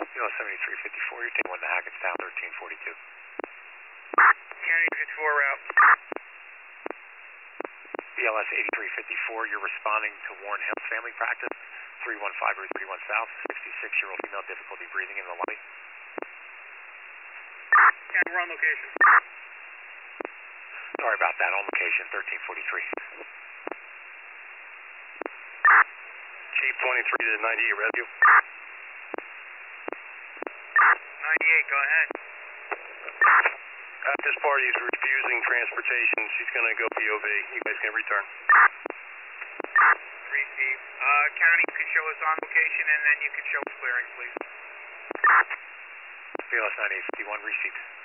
BLS 7354, you're taking 1 to Hackettstown, 1342. County 54 route. BLS 8354, you're responding to Warren Hills Family Practice, 315 Route 31 South, 66-year-old female, difficulty breathing in the lobby. County, we're on location. Sorry about that, on location, 1343. Chief 23 to 98 rescue. 98, go ahead. This party is refusing transportation. She's going to go POV. You guys can return. Receive. County, you can show us on location and then you can show us clearing, please. BLS 9851, received.